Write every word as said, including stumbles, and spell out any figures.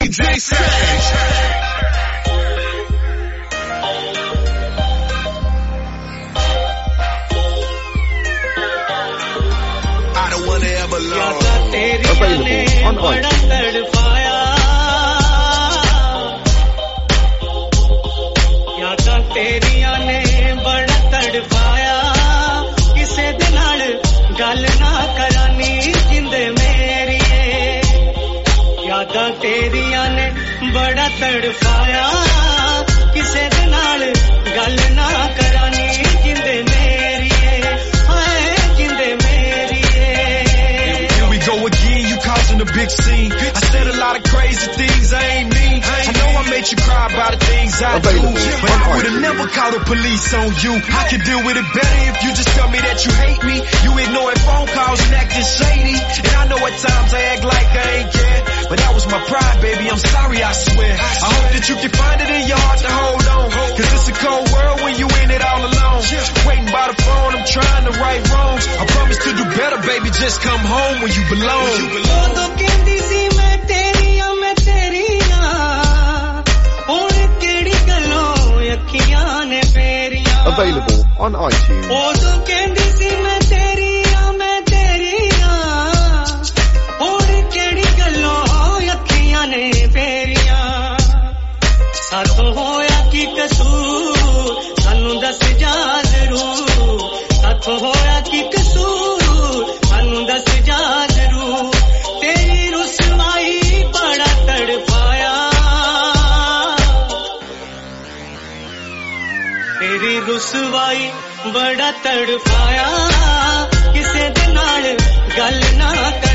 D J Sage. I don't wanna ever love. Available on iTunes. तेरिया ने बड़ा तड़पाया किसे दे नाल गल ना करानी जिंदे मेरी यादां तेरिया ने बड़ा तड़पाया किसे दे नाल गल ना करानी जिंदे मेरी हाय जिंदे मेरी Here we go again, you causing a big scene. I said a lot of crazy things I ain't mean. I know I made you cry about the things I do, but I would've never called the police on you. I could deal with it better if you just tell me that you hate me. You ignoring phone calls and acting shady, and I know at times I act like I ain't care, but that was my pride, baby. I'm sorry, I swear. I hope that you can find it in your heart to hold on, cause it's a cold world when you in it all alone. Waiting by the phone, I'm trying to right wrongs. I promise to do better, baby. Just come home when you belong. When you belong. Available on iTunes. साथों होया की कसूर सानू दस जा जरूर साथों होया की कसूर सानू दस जा जरूर तेरी रुसवाई बड़ा तड़पाया तेरी रुसवाई बड़ा तड़पाया किसे दे नाल गल ना